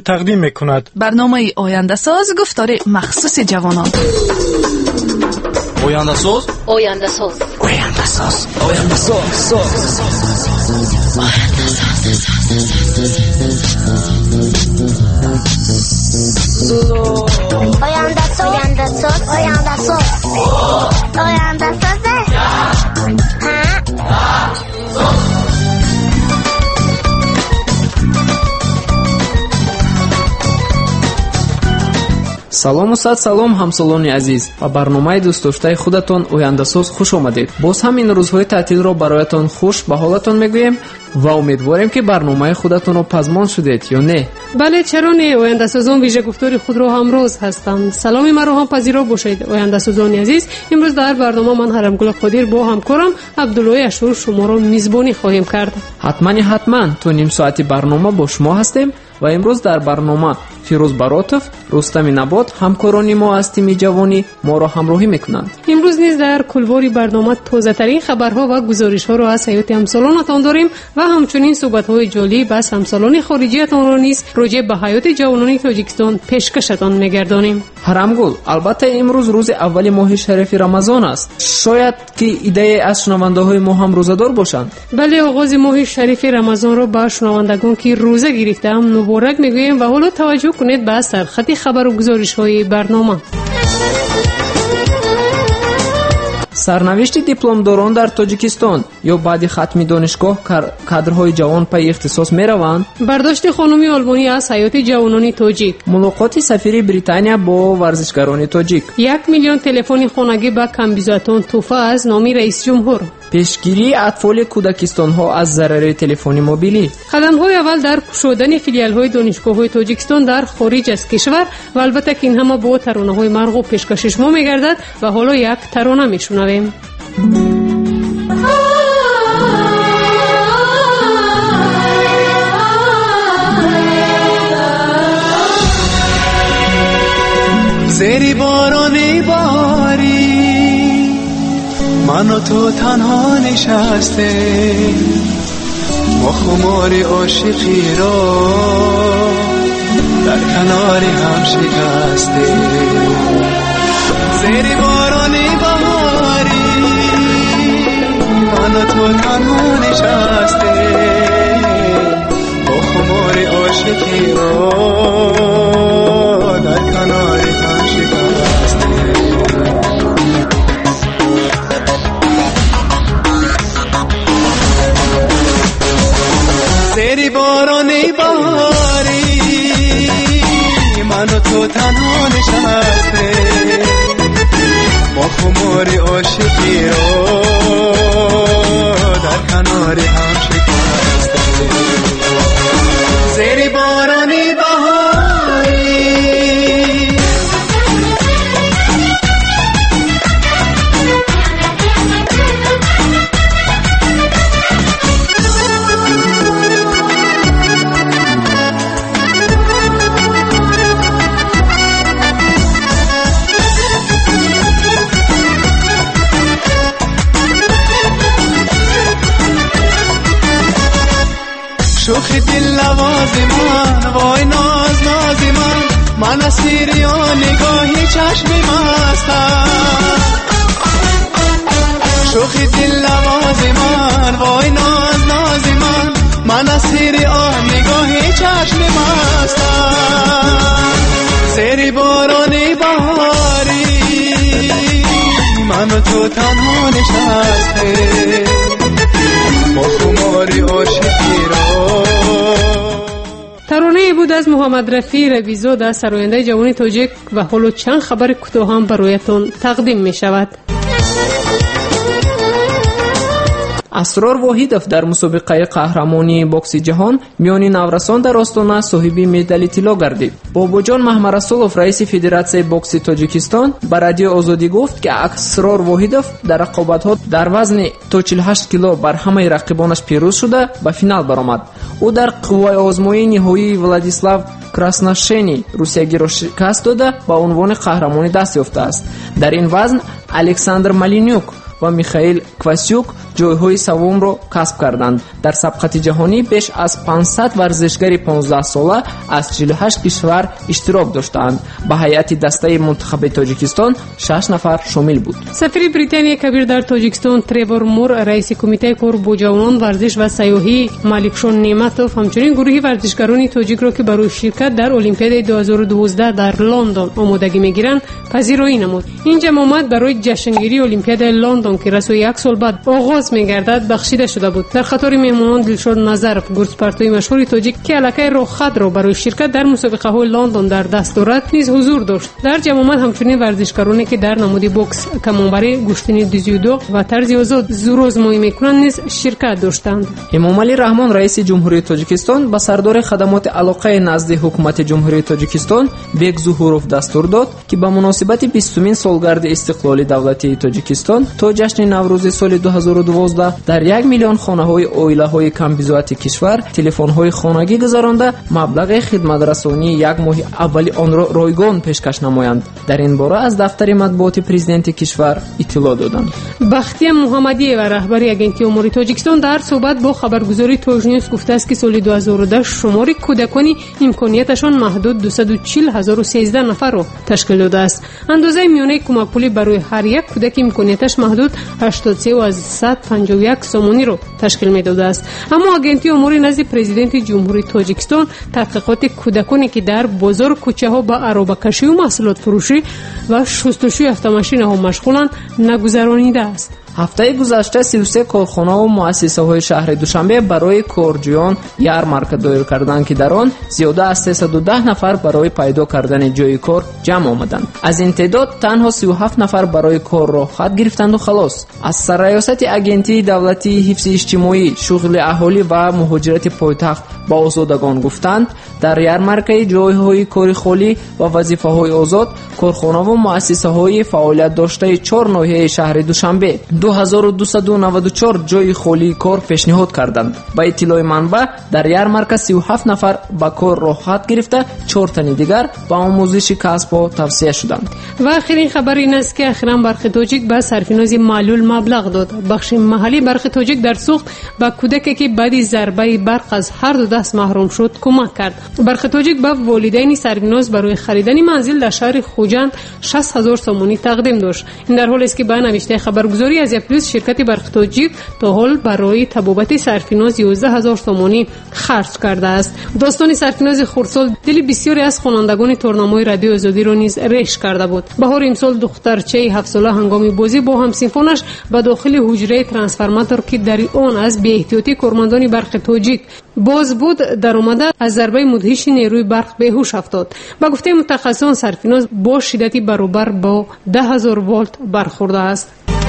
تقدیم میکند. برنامه آینده ساز گفتار مخصوص جوانان. آینده ساز. آینده ساز. آینده ساز. آینده ساز. آینده ساز. آینده ساز. آینده ساز. آینده ساز. салому сад салом ҳамсолони азиз ба барномаи дӯстдоштаи худатон ояндасоз хуш омадед. боз ҳам ин рӯзҳои таътилро бароятон хуш ба ҳолатон мегӯем ва умедворем ки барномаи худатонро пазмон шудед ё не. бале чаро не, ояндасозон вижагуфтори худро ҳамроз ҳастанд. саломи маро ҳам пазиро бошед ояндасозони азиз. имрӯз дар барнома ман Ҳарамгула Қодир бо ҳамкорам Абдуллои Ашур шуморо мизбонӣ хоҳем кард. ҳатман то ним соати барнома бо шумо ҳастем ва имрӯз дар барнома Фирӯз Баротов, Рустами Набот, ҳамкорони мо аз тими ҷавонӣ моро ҳамроҳӣ мекунанд. имрӯз низ дар кулвори барнома тозатарин хабарҳо ва гузоришҳоро аз ҳаёти ҳамсолонатон дорем ва ҳамчунин суҳбатҳои ҷолиб аз ҳамсолони хориҷиятонро низ роҷеъ ба ҳаёти ҷавонони Тоҷикистон пешкашатон мегардонем. Ҳарамгул, албатта имрӯз рӯзи аввали моҳи шарифи Рамазон аст. шояд ки идея аз шунавандаҳои мо ҳам рӯзадор бошанд. бале, оғози моҳи шарифи Рамазонро ба шунавандагон ки рӯза гирифтаам муборак мегӯем ва ҳоло таваҷҷӯҳ кунед ба сархати хабару гузоришҳои барнома. сарнавишти дипломдорон дар Тоҷикистон ё баъди хатми донишгоҳ кадрҳои ҷавон пайи ихтисос мераванд? бардошти хонуми Олмонӣ аз ҳаёти ҷавонони тоҷик. мулоқоти сафири Британия бо варзишгарони тоҷик. 1 миллион телефони хонагӣ ба камбизоатон туҳфа аз номи раисҷумҳур. пешгирии атфоли кӯдакистонҳо аз зарари телефони мобилӣ. қадамҳои аввал дар кушодани филиалҳои донишгоҳҳои Тоҷикистон дар хориҷ аз кишвар ва албатта ки ин ҳама бо таронаҳои марғуб пешкашишмо мегардад ва ҳоло як тарона мешунавем. زیر باران باری من و تو تنها نشسته ما خمار عاشقی را در کنار هم شکسته زیر باران باری من و تو تنها نشسته ما خمار عاشقی را در کنار هم شکسته زیر باران بهاری من و تو تنها نشسته با خمار عاشقی را در کنار هم شکسته زیر باران بهاری شوخ دل نواز من وای ناز ناز من اسیر یا نگاهی چشم مستم شوخ دل نواز من وای ناز ناز من اسیر یا نگاهی چشم مستم زیر باران بهاری من و تو تنها نشسته با خماری عاشقی را. ترانه بود از محمد رفیع رویزاد از سراینده جوان تاجیک و حالا چند خبر کوتاه هم برایتان تقدیم می شود. اسرار واحدов дар мусобиқаи қаҳрамонии бокси ҷаҳон миёни наврасон дар остона соҳиби медали тилло гардид. бобоҷон маҳмарасулов раиси федератсияи бокси Тоҷикистон ба радиои Озодӣ гуфт ки Асрор Воҳидов дар рақобатҳо дар вазни то 48 кило бар ҳамаи рақибонаш пирӯз шуда ба финал баромад. ӯ дар қувваи озмоии ниҳоии Владислав Красношени русиягиро шикаст дода ба унвони қаҳрамонӣ даст ёфтааст. дар ин вазн Александр Малинюк ва Михаил Квасюк جایهای سوم را کسب کردند. در سبقت جهانی بیش از 500 ورزشکار 15 ساله از 48 کشور اشتراک داشتند. به هیئت دسته منتخب تاجیکستان 6 نفر شامل بود. سفیر بریتانیا کبیر در تاجیکستان تریور مور، رئیس کمیته کار با جوانان ورزش و سیاحی مالکشون نعمتوف همچنین گروهی ورزشکاران تاجیک را که برای شرکت در المپیاد 2012 در لندن آمادگی میگیرند پذیرایی نمود. این جمعیت برای جشنگیری المپیاد لندن که رسو یک سال بعد آغاز میگردد بخشیده شده بود. در خطر مهمانان دلشاد نظرف، گرسپرتوی مشهور تاجیک که علاقه رخت را برای شرکت در مسابقه های لندن در دست دارد نیز حضور داشت. در جمعیت همچنین ورزشکارانی که در نماد بوکس، کمانبری، گشتنی دیزیودو و طرز آزاد زورآزمایی میکنند نیز شرکت داشتند. امامعلی رحمان رئیس جمهوری تاجیکستان با سردار خدمات علاقه نزد حکومت جمهوری تاجیکستان بیگ ظهوروف دستور داد که به مناسبت 20مین سالگرد استقلال دولتی تاجیکستان تا جشن نوروز سال 2012 در 1 میلیون خانه‌های عائله‌های کمبزاعت کشور تلفن‌های خانگی گذرانده مبلغ خدمت‌رسانی یک ماه اولی آن را رایگان پیشکش نمایند. در این باره از دفتر مطبوعات پرزیدنت کشور اطلاع دادند. بختیار محمدی و رهبر اگنتی امور تاجیکستان در صحبت با خبرگزاری توژنیوز گفته است که سال 2010 شمار کودکان امکانیتشان محدود 240,013 نفر را تشکیل داده است. اندازه میانه کمک پولی برای هر یک کودک امکانیتش محدود 83,151 سومانی را تشکیل می‌داده است. اما اگنتی امور نزد پرزیدنت جمهوری تاجیکستان تحقیقات کودکانی که در بازار کوچه‌ها با عربه‌کشی و محصولات فروشی و شستشوی автомاشین‌ها مشغولند نگذرانیده است. هفته گذشته 33 کارخانه و مؤسسه‌های شهر دوشنبه برای کارجویان یارمارک دایر کردند که در آن زیاده از 310 نفر برای پیدا کردن جای کار جمع آمدند. از این تعداد تنها 37 نفر برای کار را خط گرفتند و خلاص. از سرریاست اگنتی دولتی حفظ اجتماعی، شغل اهالی و مهاجرت پایتخت با آزادگان گفتند در یارمارک جایهای کار خالی و وظیفه‌های آزاد کارخانه و مؤسسه‌های فعالیت داشته 4 ناحیه شهر دوشنبه 2294 جای خالی کار پیشنهاد کردند. با اطلاع منبع در یارمارک 37 نفر با کار را خط گرفته 4 تن دیگر با آموزش کسب توصیه شدند. و آخرین خبر این است که اخیراً برق تاجیک به صرفیناز معلول مبلغ داد. بخش محلی برق تاجیک در سوخت با کودکی که بعد ضربه برق از هر دو دست محروم شد کمک کرد. برق تاجیک به والدین صرفیناز برای خریدن منزل در شهر خوجند 60,000 سومانی تقدیم داشت. این در حالی است که به نوشته خبرگزاری از اپریل شرکت برق تاجیک تا حال برای تبابت صرفیناز 11,000 سومانی خرج کرده است. داستان صرفیناز خردسال دل بسیاری از خوانندگان تورنمای رادیو آزادی را نیز ریش کرده بود. بهار امسال دخترچه 7 ساله هنگام بازی با همسینفونش به داخل حجره ترانسفورماتور که در آن از بی احتیاطی کارمندان برق تاجیک باز بود در آمده از ضربه مدهش نیروی برق بیهوش افتاد. با گفته متخصصان صرفیناز با شدتی برابر با 10,000 ولت برخورده است.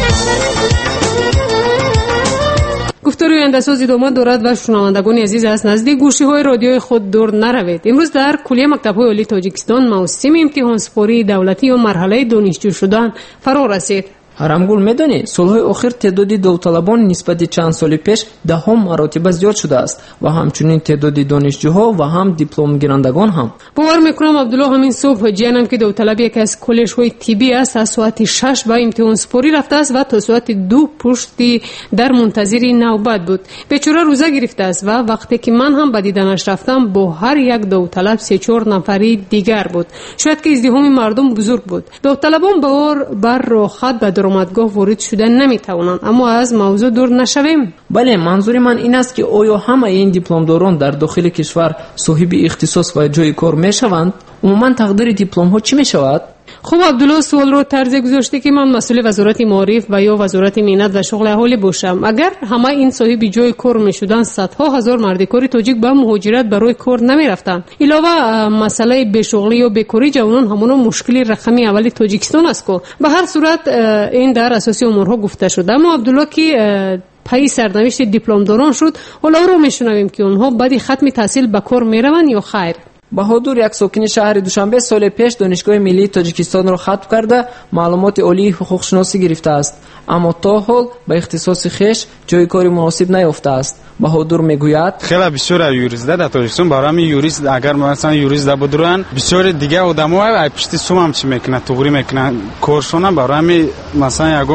گفتاری اندساز ادامه دارد و شنوندگان عزیز از نزدیک گوشی‌های رادیوی خود دور نروید. امروز در کلیه مکتب‌های عالی تاجیکستان موسم امتحان سپاری دولتی و مرحله دانشجو شدن فرا رسید. حرامگول میدانی سالهای اخیر تعداد داوطلبان نسبت چند سال پیش دهم مراتب زیاد شده است و همچنین تعداد دانشجوها و هم دیپلم گیرندگان هم. باور میکنم عبدالله همین صبح جانم که داوطلب یک از کالج‌های طبی است از ساعت 6 به امتحان سپاری رفته است و تا ساعت 2 پشتی در منتظر نوبت بود. بیچاره روزه گرفته است و وقتی که من هم به دیدنش رفتم با هر یک داوطلب 3-4 نفری دیگر بود. شاید که ازدحام مردم بزرگ بود. داوطلبان بر راحت به درآمدگاه وارد شدن نمیتوانند. اما از موضوع دور نشویم. بله، منظور من این است که آیا همه این دیپلمداران در داخل کشور صاحب اختصاص و جای کار میشوند؟ عموما تقدیر دیپلم ها چی میشود؟ خب عبدالله سوال رو طرز گذاشته که من مسئول وزارت معارف و یا وزارت مهنت و شغل اهالی باشم. اگر همه این صاحب جای کار میشدن صدها هزار مرد کار تاجیک به مهاجرت برای کار نمیرفتن. علاوه مسئله بیشغلی یا بیکاری جوانان همون مشکل رقمی اول تاجیکستان است که به هر صورت این در اساس امورها گفته شده. اما عبدالله که پای سرنوشت دیپلمداران شد، حالا رو میشنویم که اونها بعد ختم تحصیل به کار میروند یا خیر. بهادر یک ساکن شهر دوشنبه سال پیش دانشگاه ملی تاجیکستان را ختم کرده معلومات عالی حقوق شناسی گرفته است، اما تا حال به اختصاص خیش جای کاری مناسب نیافته است. بهادر میگوید خیلی بسیار یوریست در تاجیکستان برای یوریست اگر مثلا یوریست بودن بسیار دیگه آدم‌ها پشت سوم هم چی میکنه توغری میکنه کارشون برای مثلا یگون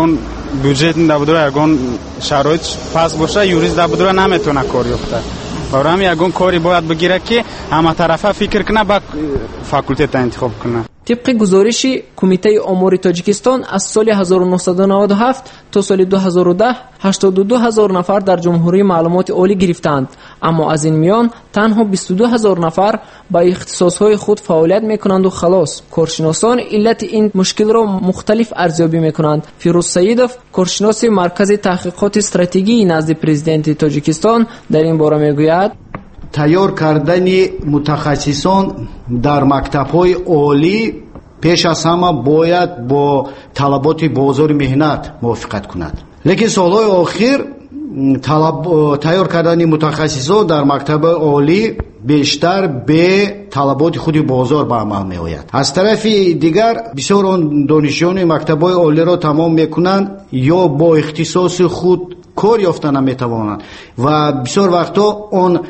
бюджет дабудура ягон шароит пас боша юрист дабудура наметона кор ёфта. барам ягон кори бояд бигира ки ҳама тарафа фикр кина ба факултета интихоб кина. طبق گزارش کمیته آمار تاجیکستان از سال 1997 تا سال 2010 82,000 نفر در جمهوری معلومات عالی گرفتند، اما از این میان تنها 22,000 نفر با اختصاصهای خود فعالیت میکنند و خلاص. کارشناسان علت این مشکل را مختلف ارزیابی میکنند. فیروز سیدов، کارشناس مرکز تحقیقات استراتژی نزد پرزیدنت تاجیکستان، در این باره میگوید تیار کردن متخصصان در مکتب‌های عالی پیش از همه باید با طلبات بازار مهنت موافقت کند. لیکن سالهای آخر تیار کردن متخصصان در مکتب عالی بیشتر به طلبات خود بازار به عمل می آید. از طرف دیگر بسیار آن دانشجویان مکتب‌های عالی را تمام میکنند یا با اختصاص خود کار یافته نمیتوانند و بسیار وقتا آن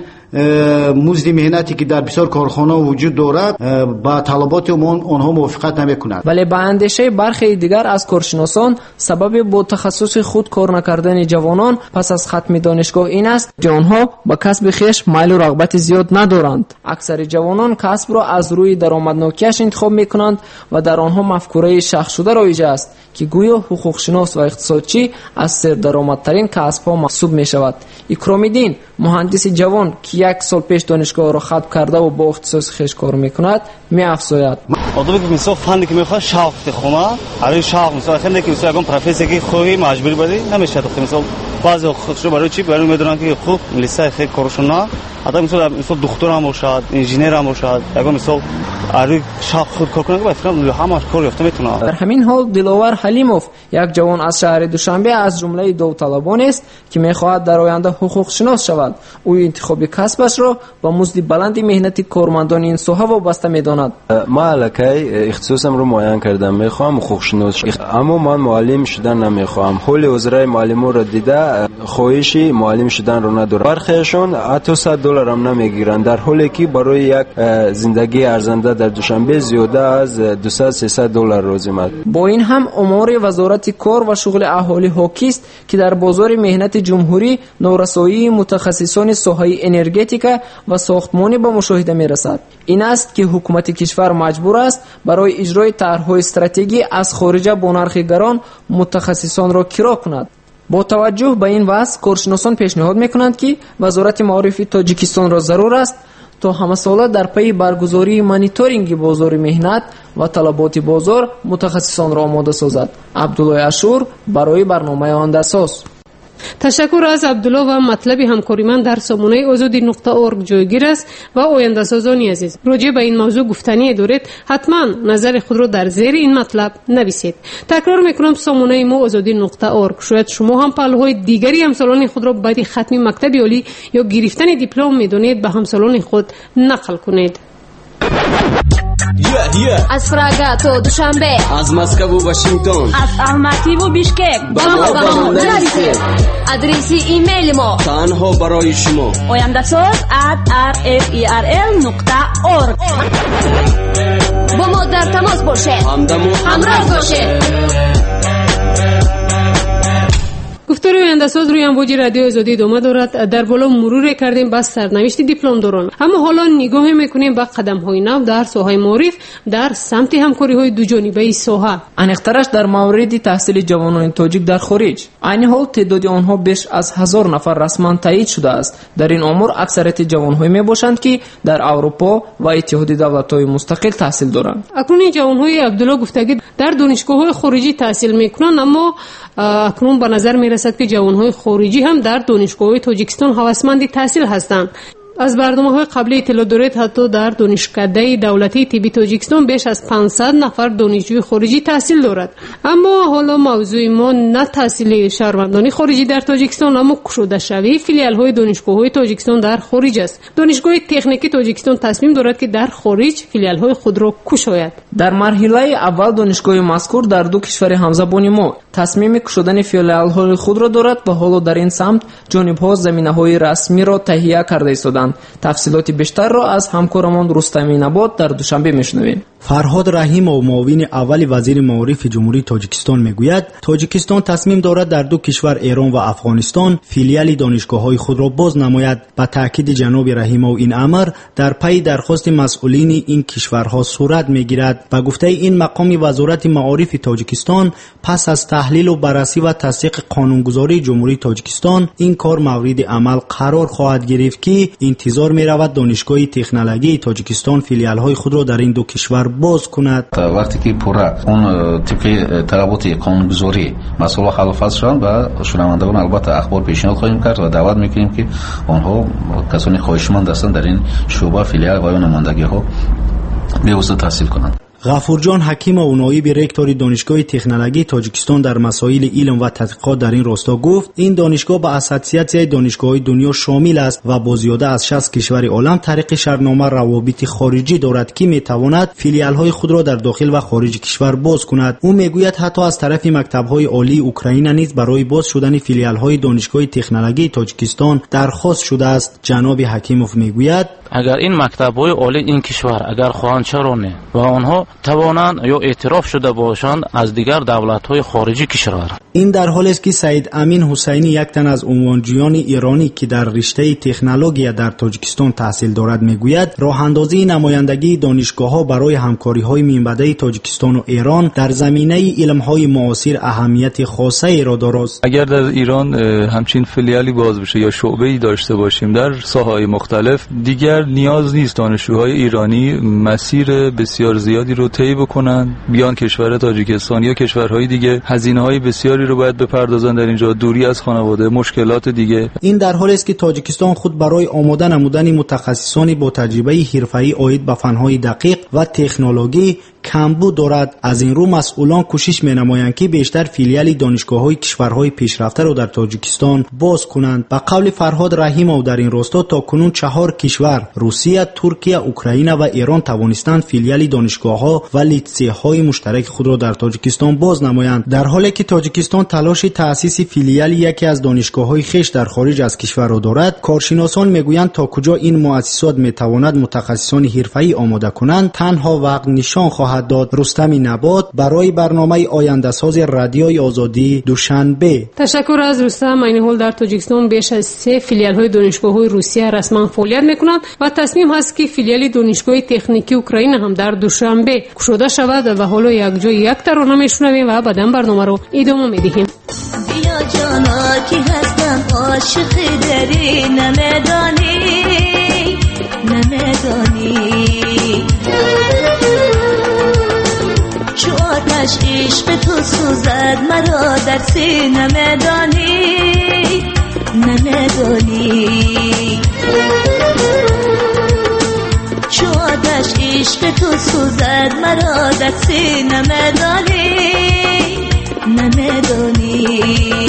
مزد مهنتی که در بسیار کارخانه وجود دارد با طلبات آنها موافقت نمیکنند. ولی به اندیشه برخی دیگر از کارشناسان سبب با تخصص خود کار نکردن جوانان پس از ختم دانشگاه این است که آنها با کسب خویش میل و رغبت زیاد ندارند. اکثر جوانان کسب را از روی درآمدناکیش انتخاب میکنند و در آنها مفکوره شخص شده رایج است که گویا حقوقشناس و اقتصادچی از سردرآمدترین کسب‌ها محسوب میشود. اکرام‌الدین، مهندس جوان که یک سال پیش دانشگاه را ختم کرده و با اختصاص خویش کار میکند، می‌افزاید آدمی که مثلا فنی که میخواد شوق بخونه، برای شوق مثلا خیلی که مثلا پروفسوری که خوبی مجبور بودی نمیشه تو مثلا بعضی خودشو برای چی برای میدونن که خوب لیسانس خیلی کارشون آدم مثلا دکتر هم باشد، انجینیر هم باشد، اگه مثلا برای شوق خود کار کنه که فکر همه کار یافته میتونه. در همین حال دلاور حلیموف، یک جوان از شهر دوشنبه از جمله داوطلبان است که میخواهد در آینده حقوق شناس شود. او انتخاب کسبش را با مزد بلند مهنتی کارمندان این ساحه وابسته میداند. ما الکی اختصاصم رو معین کردم، میخوام حقوق شناس، اما من معلم شدن نمیخوام. حال وزرای معلم را دیده خواهشی معلم شدن رو ندارم. برخیشون حتی $100 هم نمیگیرند، در حالی که برای یک زندگی ارزنده در دوشنبه زیاده از $200-300 لازمه. با این هم امور وزارت کار و شغل اهالی حاکی است که در بازار مهنت جمهوری نارسایی متخصصان ساحه انرژتیکا و ساختمانی به مشاهده میرسد. این است که حکومت کشور مجبور است برای اجرای طرح‌های استراتژی از خارج با نرخ گران متخصصان را کرا کند. با توجه به این وضع کارشناسان پیشنهاد میکنند که وزارت معارف تاجیکستان را ضرور است تا همه ساله در پی برگزاری مانیتورینگ بازار مهنت و طلبات بازار متخصصان را آماده سازد. عبدالله اشور برای برنامه اندساز. تشکر از عبدالله و مطلب همکاری من در سامانه azadi.org جایگیر است و آینده سازانی عزیز. راجع به این موضوع گفتنی دارید، حتما نظر خود را در زیر این مطلب نویسید. تکرار میکنم سامانه ما azadi.org. شاید شما هم پهلوهای دیگری همسالان خود را بعد ختم مکتب عالی یا گرفتن دیپلم میدونید به همسالان خود نقل کنید. از فراگا تا دوشنبه، از مسکو و واشنگتن، از الماتی و بیشکک با ما نویسید. آدرس ایمیل ما تنها برای شما oyandasaz@rferl.org. با ما در تماس باشید، همراه باشید. گفتار آینده‌ساز روی امواج رادیو آزادی ادامه دارد. در بالا مرور کردیم بس سرنوشت دیپلم داران، اما حالا نگاه میکنیم به قدم‌های نو در ساحه معارف در سمت همکاری‌های دو جانبه این ساحه. انیق‌ترش در مورد تحصیل جوانان تاجیک در خارج. عین حال تعداد آنها بیش از 1000 نفر رسما تایید شده است. در این امور اکثریت جوان‌هایی میباشند که در اروپا و اتحاد دولت‌های مستقل تحصیل دارند. اکنون جوان‌های عبدالله گفتگی در دانشگاه‌های خارجی تحصیل میکنند، اما اکنون به نظر میرسد که جوانهای خارجی هم در دانشگاه‌های تاجیکستان هوسمند تحصیل هستند. از برنامه‌های قبلی اطلاع دارید حتی در دانشکده دولتی طب تاجیکستان بیش از 500 نفر دانشجوی خارجی تحصیل دارد. اما حالا موضوع ما نه تحصیل شهروندان خارجی در تاجیکستان، اما گشوده شوی فیلیال‌های دانشگاه‌های تاجیکستان در خارج است. دانشگاه تکنیکی تاجیکستان تصمیم دارد که در خارج فیلیال‌های خود را گشاید. در مرحله اول دانشگاه مذکور در دو کشور همزبان ما تصمیم گشودن فیلیال‌های خود را دارد و حالا در این سمت جانب‌ها زمینه‌های رسمی را تهیه کرده ایستادند. تفصیلات بیشتر را از همکارمان رستمی نبات در دوشنبه میشنویم. فرهاد رحیمov معاون اول وزیر معارف جمهوری تاجیکستان میگوید تاجیکستان تصمیم دارد در دو کشور ایران و افغانستان فیلیال دانشگاه‌های خود را باز نماید. با تاکید جناب رحیمov این امر در پی درخواست مسئولین این کشورها صورت میگیرد. با گفته این مقام وزارت معارف تاجیکستان پس از تحلیل و بررسی و تصدیق قانونگذاری جمهوری تاجیکستان این کار مورد عمل قرار خواهد گرفت که انتظار می‌رود دانشگاه تکنولوژی تاجیکستان فیلیال‌های خود را در این دو کشور باز کند. وقتی که پورا اون طبق طلبات قانونگذاری مسئول خلافت شدن و شنوندگان البته اخبار پیشنهاد خواهیم کرد و دعوت می‌کنیم که آنها کسانی خواهشمند هستند در این شعبه فیلیال و نمایندگی‌ها بی‌واسطه تحصیل کنند. غفورجان حکیمov نایب رکتور دانشگاه تکنولوژی تاجیکستان در مسائل علم و تحقیقات در این راستا گفت این دانشگاه به اساسیت دانشگاه‌های دنیا شامل است و با زیاده از 60 کشور عالم طریق شرطنامه روابط خارجی دارد که میتواند فیلیال‌های خود را در داخل و خارج کشور باز کند. او میگوید حتی از طرف مکتب‌های عالی اوکراین نیز برای باز شدن فیلیال‌های دانشگاه تکنولوژی تاجیکستان درخواست شده است. جناب حکیمov میگوید اگر این مکتب‌های عالی این کشور اگر خواهانچرانه و آنها توانند یا اعتراف شده باشند از دیگر دولت‌های خارجی کشور. این در حالی است که سید امین حسینی یک تن از عنوانجویان ایرانی که در رشته تکنولوژی در تاجیکستان تحصیل دارد میگوید راه اندازی نمایندگی دانشگاه‌ها برای همکاری‌های میانبرده تاجیکستان و ایران در زمینه علم‌های معاصر اهمیت خاصی را دارد. اگر در ایران همچین فیلیالی باز بشه یا شعبه‌ای داشته باشیم در ساحه‌های مختلف دیگر نیاز نیست دانشجوهای ایرانی مسیر بسیار زیادی رو طی بکنن بیان کشور تاجیکستان یا کشورهای دیگه. هزینه‌های بسیاری رو باید بپردازن در اینجا، دوری از خانواده، مشکلات دیگه. این در حالی است که تاجیکستان خود برای آماده نمودن متخصصانی با تجربه حرفه‌ای عاید به فن‌های دقیق و تکنولوژی کمبود دارد. از این رو مسئولان کوشش می‌نمایند که بیشتر فیلیال دانشگاه‌های کشورهای پیشرفته را در تاجیکستان باز کنند. به قول فرهاد رحیمov در این راستا تاکنون 4 کشور روسیه، ترکیه، اوکراین و ایران توانستند فیلیال دانشگاه‌ها و لیسه‌های مشترک خود را در تاجیکستان باز نمایند. در حالی که تاجیکستان تلاش تأسیس فیلیال یکی از دانشگاه‌های خویش در خارج از کشور را دارد، کارشناسان میگویند تا کجا این مؤسسات میتواند متخصصان حرفه‌ای آماده کنند تنها وقت نشان خواهد داد. رستم نبات برای برنامه آینده ساز رادیوی آزادی دوشنبه. تشکر از رستم. این حال در تاجیکستان بیش از 3 فیلیال‌های دانشگاه‌های روسیه رسما فعالیت می‌کنند و تصمیم هست که فیلیال دانشگاه تکنیکی اوکراین هم در دوشنبه گشوده شود و حالا یک جای یک ترانه میشنویم و بعداً برنامه رو ادامه میدیم. بیا جانا کی هستم عاشق دری نمیدانی چو آتش عشق تو سوزد مرا در سینه نمیدانی چو آتش عشق تو سوزد مرا در سینه نمیدانی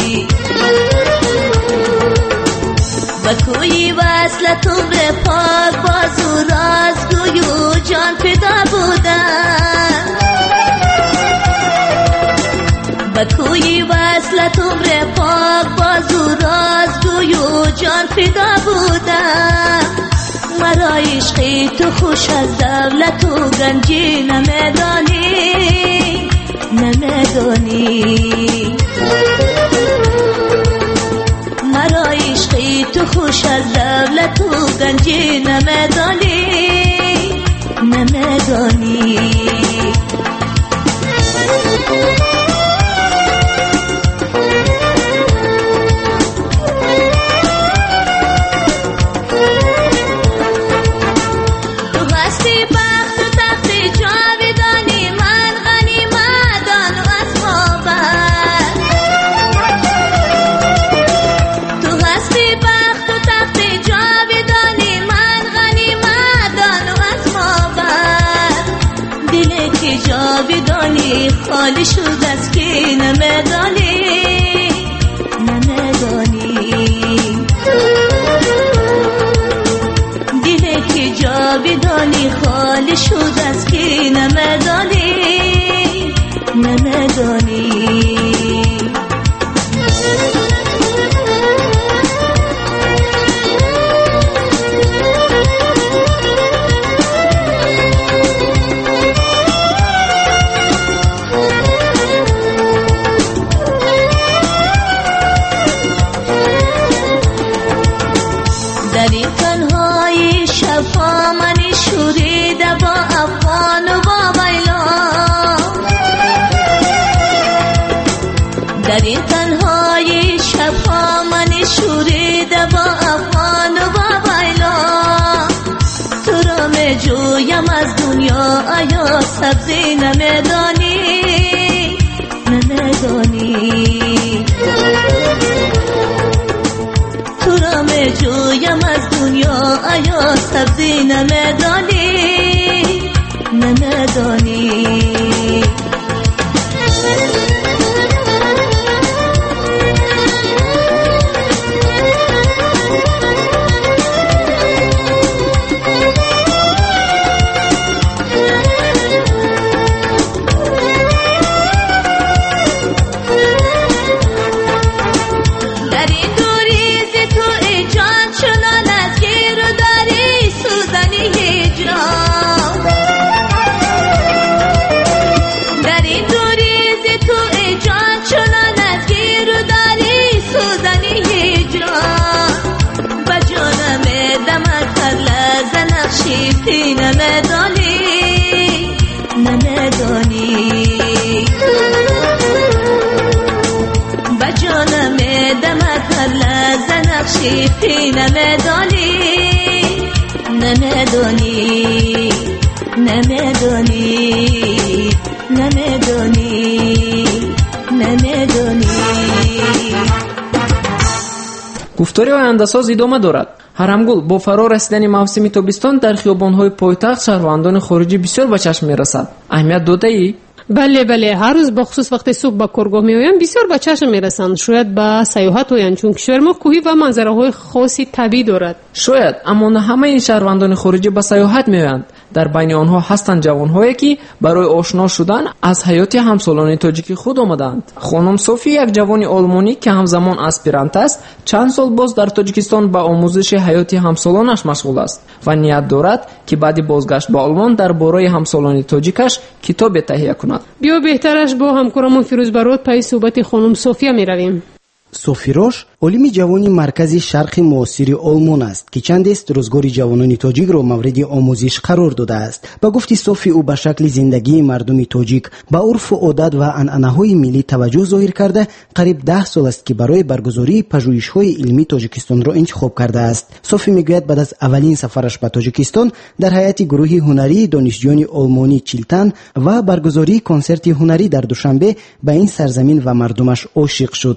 و کوی وصل تو به پاک بازو رازگویو جان فدا بودم و کوی وصل تو به پاک بازو رازگویو جان فدا بودم مرا عشقی تو خوش از دولت و گنجی نمیدانی مرا عشقی تو خوش از دولت و گنجی نمیدانی خالی شد از کی نمیدانی دلی که جا بدانی خالی شد از کی نمیدانی از دنیا آیا سبزی نمیدانی تو را میجویم از دنیا آیا سبزی نمیدانی گفتاری آینده‌ساز ادامه دارد. حرمگل با فرا رسیدن موسم تابستان در خیابان‌های پایتخت شهروندان خارجی بسیار به چشم می‌رسد. اهمیت داده‌ای؟ بله هر روز به خصوص وقتی صبح به کارگاه میآیند بسیار به چشم میرسند. شاید به سیاحت آیند چون کشور ما کوهی و منظره‌های خاصی طبیعی دارد. شاید، اما نه همه این شهروندان خارجی به سیاحت میآیند. در بین آنها هستند جوان‌هایی که برای آشنا شدن از حیات همسالان تاجیکی خود آمدند. خانم صوفی یک جوان آلمانی که همزمان اسپیرانت است، چند سال باز در تاجیکستان به آموزش حیات همسالانش مشغول است و نیت دارد که بعد بازگشت به آلمان درباره همسالان تاجیکش کتاب تهیه کند. بیا بهترش با همکارمون فیروز برات پای صحبت خانم صوفی میرویم. صوفی روش علمی جوانی مرکزی شرق معاصر آلمان است که چند است روزگاری جوانان تاجیک را مورد آموزش قرار داده است. با گفتی صوفی او به شکل زندگی مردم تاجیک با عرف و عادت و عنعنه‌های ملی توجه ظاهر کرده قریب 10 سال است که برای برگزاری پژوهش‌های علمی تاجیکستان را انتخاب کرده است. صوفی میگوید بعد از اولین سفرش به تاجیکستان در هیئت گروهی هنری دانشجویان آلمانی چیلتن و برگزاری کنسرت هنری در دوشنبه به این سرزمین و مردمش عاشق شد.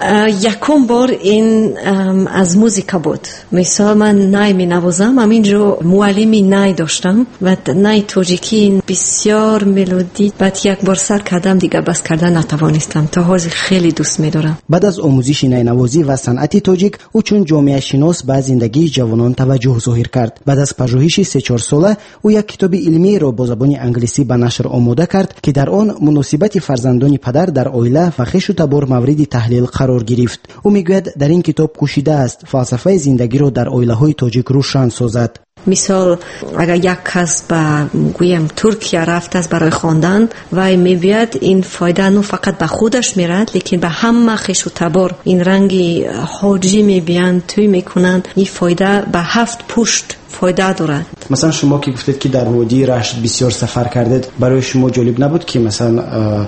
یکم بار این از موزیکا بود. مثلا من نای می نوازم، همینجا معلمی نای داشتم و نای تاجیکی بسیار ملودی. بعد یک بار سر کردم دیگه بس کردن نتوانستم. تا حال خیلی دوست می دارم. بعد از آموزش نای نوازی و صنعت تاجیک او چون جامعه شناس به زندگی جوانان توجه ظاهر کرد. بعد از پژوهش 3-4 ساله او یک کتاب علمی را با زبان انگلیسی به نشر آماده کرد که در آن مناسبت فرزندان پدر در عائله و خویش و تبار مورد تحلیل قرار گرفت. او میگوید در این کتاب کوشیده است فلسفه زندگی را در عائله‌های تاجیک روشن سازد. مثال اگر یک کس به گویم ترکیه رفت است برای خواندن و میبید این فایده نه فقط به خودش میرد لیکن به همه خویش و تبار این رنگی حاجی میبینند توی میکنند. این فایده به 7 پشت فایده دارد. مثلا شما که گفتید که در وادی رشت بسیار سفر کردید، برای شما جالب نبود که مثلا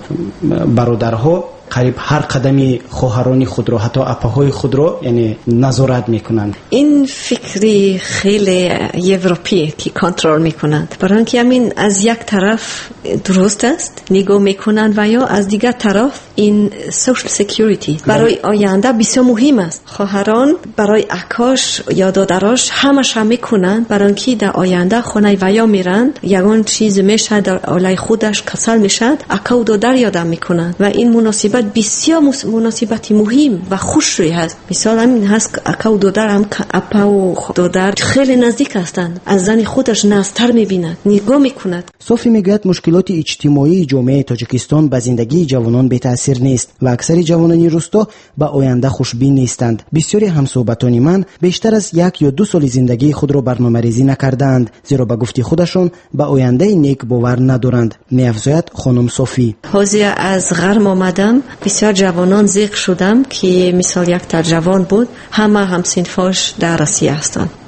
برادرها قریب هر قدمی خواهران خود را حتی اپاهای خود را یعنی نظارت میکنند؟ این فکری خیلی اروپایی که کنترل میکنند، برای اینکه همین از یک طرف درست است نگاه میکنند و یا از دیگر طرف این سوشال سکیوریتی برای آینده بسیار مهم است. خواهران برای اکاش یا دادراش همش هم میکنند برای اینکه در آینده خونه و یا میرند یگان چیز میشه در عائله خودش کسل میشد اکا و دادر یادم میکنند و این مناسبت بسیار مناسبتی مهم و خوشی هست. مثال همین هست اکا و دادر هم اپا و دادر خیلی نزدیک هستند، از زن خودش نزدیکتر میبیند، نگاه میکند. صوفی میگوید مشکلات اجتماعی جامعه تاجیکستان به زندگی جوانان بی تاثیر نیست و اکثر جوانان روستا به آینده خوشبین نیستند. بسیاری همصحبتان من بیشتر از 1 یا 2 سال زندگی خود را برنامه‌ریزی نکردند، زیرا به گفته خودشان به آینده نیک باور ندارند. می‌افزاید خانم صوفی. حاضر از غرب آمدم، بسیار جوانان ذکر شدم که مثال یک تا جوان بود، همه هم صنفاش در روسیه هستند.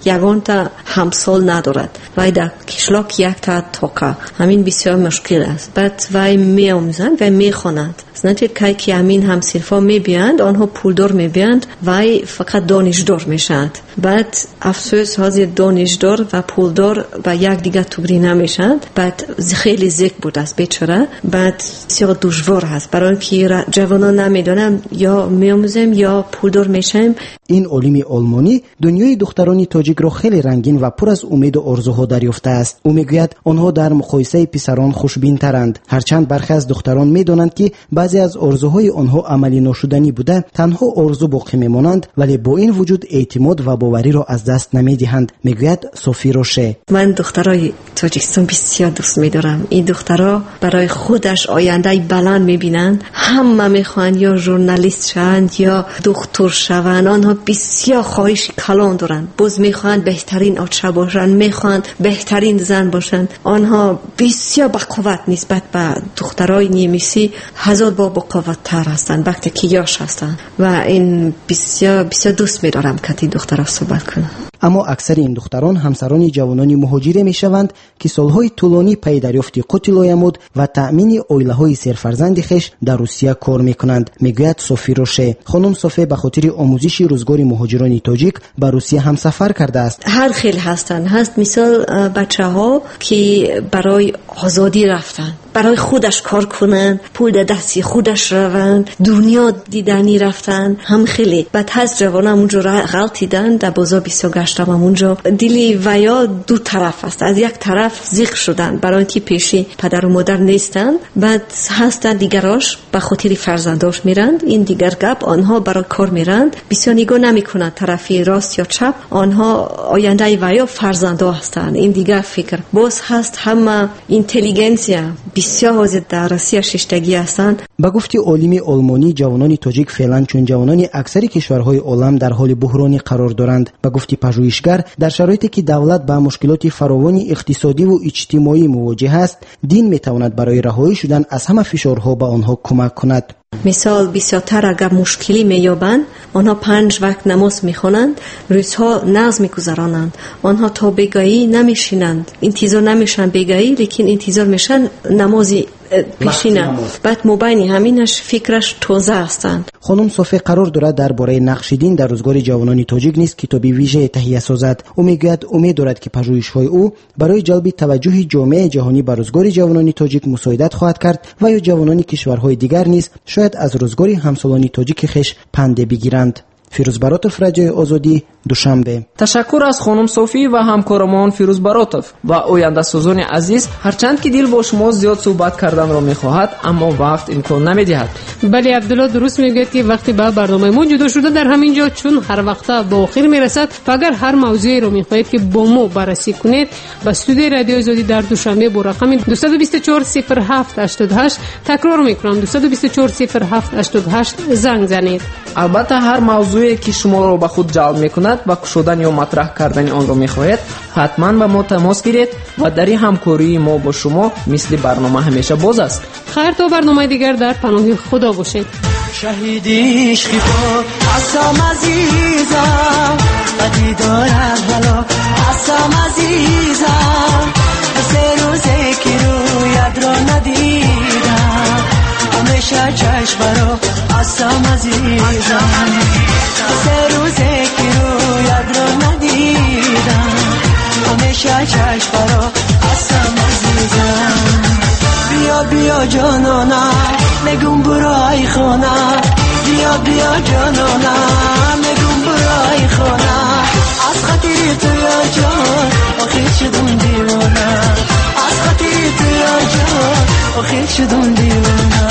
یگان تا همسال ندارد و در کشلاک یک تا توکا همین بسیار مشکل است. بعد وای می آموزند و می خوانند. نتیجه که همین همسنفا می بیاند آنها پولدار می بیاند وای فقط دانشدار میشند. بعد افسوس حاضر دانشدار و پولدار و یک دیگه توگری نمیشند. بعد خیلی زیک بود است بیچاره. بعد بسیار دشوار هست برای اینکه جوانان نمیدونن یا میآموزیم یا پولدار میشیم. این علیم آلمانی دنیای دختران تاجیک را خیلی رنگین و پر از امید و آرزوها دریافته است. او میگوید آنها در مقایسه پسران خوشبین ترند، هرچند برخی از دختران میدانند که بعضی از آرزوهای آنها عملی نشدنی بوده، تنها آرزو باقی میمانند، ولی با این وجود اعتماد و باوری را از دست نمیدهند. میگوید صوفی روشه. من دخترای تاجیکستان بسیار دوست میدارم. این دخترها برای خودش آینده بلند میبینند. همه میخوان یا ژورنالیست شوند یا دکتر شوند. آنها بسیار خواهش کلان دارند. باز میخوان بهترین آدشه باشند، میخوان بهترین زن باشند. آنها بسیار بقوت نسبت به دخترای نیمیسی 1000 با بقوت تر هستند وقتی که یاش هستند و این بسیار دوست میدارم که این دخترها صحبت کنم. اما اکثر این دختران همسران جوانان مهاجر میشوند که سالهای طولانی پی دریافت قوت لایمود و تأمین عائله‌های سرفرزند خویش در روسیه کار میکنند. میگوید صوفی روشه. خانم صوفی به خاطر آموزش روزگار مهاجران تاجیک به روسیه هم سفر کرده است. هر خیلی هست مثال بچه‌ها که برای آزادی رفتن، برای خودش کار کنن، پول در دستی خودش روند، دنیا دیدنی رفتن. هم خیلی بعد هست جوانان اونجا غلطیدن، در بازار بسیار گشتم اونجا. دلی ویا دو طرف است. از یک طرف زیق شدن برای اینکه پیشی پدر و مادر نیستند، بعد هستن دیگراش به خاطر فرزنداش میرند. این دیگر گپ آنها برای کار میرند، بسیار نگاه نمیکنند طرفی راست یا چپ. آنها آینده ویا فرزندا هستند. این دیگر فکر باز هست. همه اینتلیجنسیا بسیار حاضر در روسیه ششتگی هستند. با گفتی علیم آلمانی جوانان تاجیک فعلا چون جوانان اکثر کشورهای عالم در حال بحرانی قرار دارند. با گفتی پژوهشگر در شرایطی که دولت با مشکلات فراوان اقتصادی و اجتماعی مواجه است، دین میتواند برای رهایی شدن از همه فشارها به آنها کمک کند. مثال بسیارتر اگر مشکلی میابند آنها 5 وقت نماز میخوانند، روزها نماز میگذرانند. آنها تا بگاهی نمیشینند، انتظار نمیشن بگاهی، لیکن انتظار میشن نمازی پیشینند. بعد مبینی همینش فکرش تازه هستند. خانم صوفی قرار دارد درباره نقش دین در روزگار جوانان تاجیک نیز کتابی ویژه تهیه سازد. او میگوید امید دارد که پژوهش‌های او برای جلب توجه جامعه جهانی بر روزگار جوانان تاجیک مساعدت خواهد کرد و یا جوانان کشورهای دیگر نیز شاید از روزگار همسالان تاجیک خویش پند بگیرند. فیروز براتوف، رادیوی آزادی، دوشنبه. تشکر از خانم صوفی و همکارمان فیروز براتوف و آینده سازان عزیز. هرچند که دل با شما زیاد صحبت کردن را میخواهد اما وقت امکان نمیدهد. بله عبدالله درست میگه که وقتی با برنامه ما جدا شده در همین جا، چون هر وقت با آخر میرسد و اگر هر موضوعی رو میخواهید که با ما بررسی کنید، به استودیو رادیو آزادی در دوشنبه با رقم 2240788 تکرار میکنم 2240788 زنگ زنید. البته هر موضوعی که شما را به خود جلب میکند و شدن یا مطرح کردن آن را میخواهید حتما به ما تماس گیرید و در این همکاری ما با شما مثل برنامه همیشه باز است. خیر تا برنامه دیگر در پناه خدا باشید. شهیدی عشقی تو عصام عزیزم بدی دارم حالا عصام عزیزم سه روزه که رویت را ندیدم همیشه چشم برا عصام عزیزم سه روزه که رویت را ندیدم همیشه چشم برا عصام عزیزم بیا جانانم نگم برای خانه بیا جانانم نگم برای خانه از خاطر تو یا جان آخر شدم دیوانه از خاطر تو یا جان آخر شدم دیوانه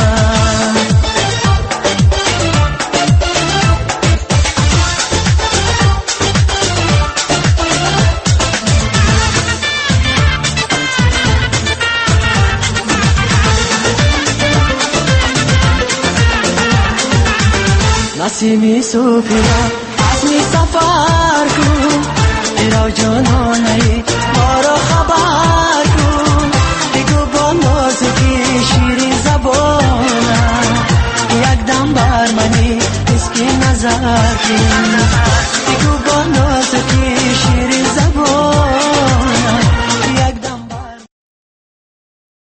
نسیمی صوفیا عزمی سفر کن ایرا جانانه ما را خبر کن بگو با نازکی شیرین زبانه یک دم بر منی اسکی نظر کن